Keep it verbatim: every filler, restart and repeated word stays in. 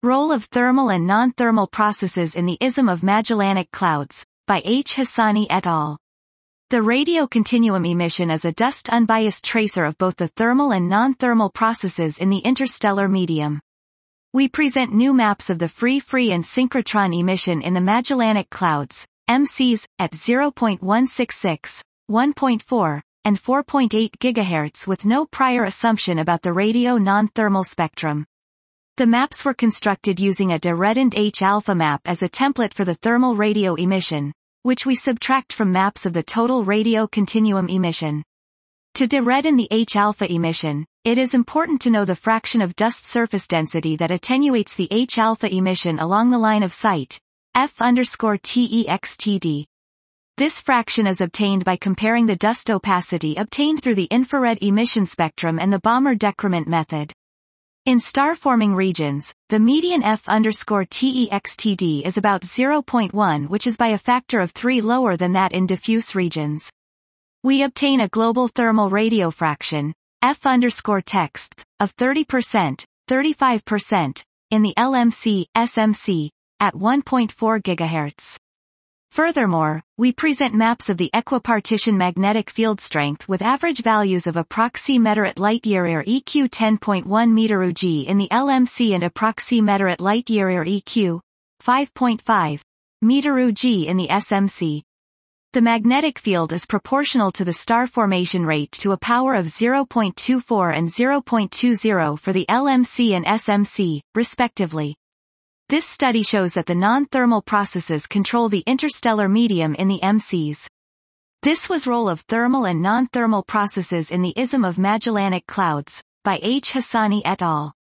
Role of thermal and non-thermal processes in the I S M of Magellanic Clouds, by H. Hassani et al. The radio continuum emission is a dust-unbiased tracer of both the thermal and non-thermal processes in the interstellar medium. We present new maps of the free-free and synchrotron emission in the Magellanic Clouds, M Cs, at zero point one six six, one point four, and four point eight gigahertz with no prior assumption about the radio non-thermal spectrum. The maps were constructed using a de Redend H-alpha map as a template for the thermal radio emission, which we subtract from maps of the total radio continuum emission. To de Redend the H-alpha emission, it is important to know the fraction of dust surface density that attenuates the H-alpha emission along the line of sight, F underscore T E X T D. This fraction is obtained by comparing the dust opacity obtained through the infrared emission spectrum and the Balmer decrement method. In star-forming regions, the median F underscore T E X T D is about zero point one, which is by a factor of three lower than that in diffuse regions. We obtain a global thermal radio fraction, F underscore text, of thirty percent, thirty-five percent, in the L M C, S M C, at one point four gigahertz. Furthermore, we present maps of the equipartition magnetic field strength with average values of approximeter at light year E Q ten point one meter U G in the L M C and approximeter at light year E Q five point five meter U G in the S M C. The magnetic field is proportional to the star formation rate to a power of zero point two four and zero point two zero for the L M C and S M C, respectively. This study shows that the non-thermal processes control the interstellar medium in the M Cs. This was Role of Thermal and Non-Thermal Processes in the I S M of Magellanic Clouds, by H. Hassani et al.